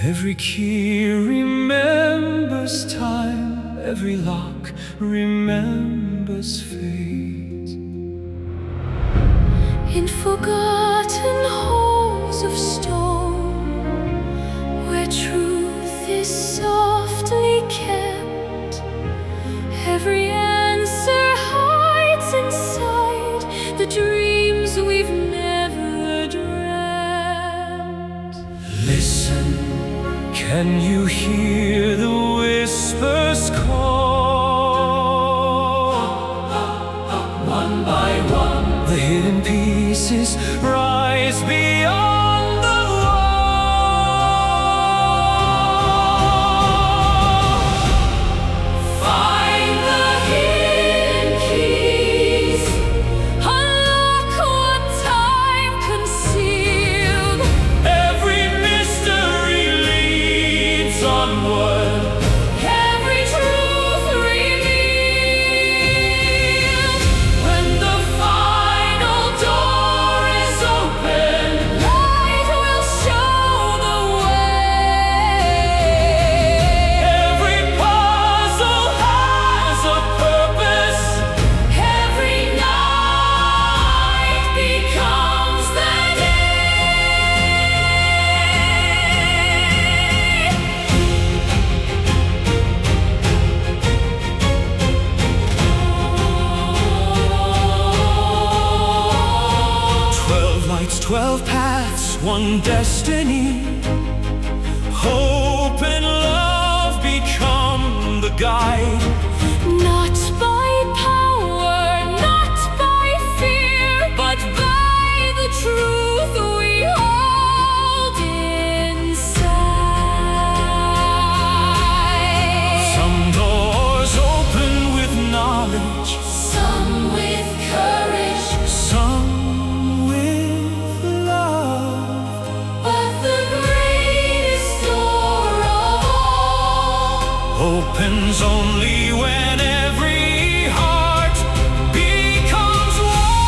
Every key remembers time, every lock remembers fate. In forgotten halls of stone, where truth is softly kept, every answer hides inside the dreams we've never dreamt. Listen, can you hear the whispers call? One by one, the hidden pieces rise beyond the wall. Find the hidden keys, unlock what time concealed. Every mystery leads onward. Every truth revealed. When the final door is open, light will show the way. Every puzzle has a purpose. Every night becomes the day. 12 lights, 12 paths, one destiny. Hope and love become the guide. Not by power, not by fear, but by the truth we hold inside. Some doors open with knowledge, Some with courage, some with love. but the greatest door of all Opens only when every heart becomes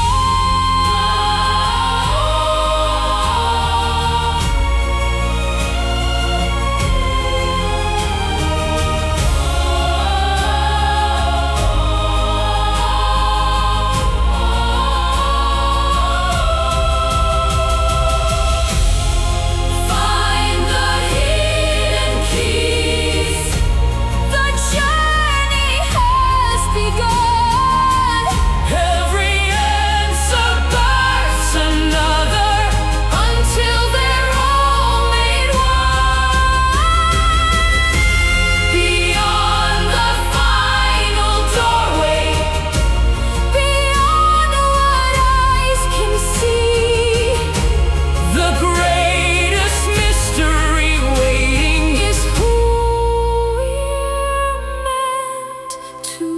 Find the hidden keys. The journey has begun. every answer births another. Until they're all made one. Beyond the final doorway, beyond what eyes can see, The greatest mystery waiting is who we're meant to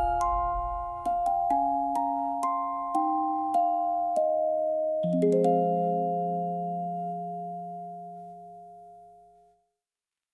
be.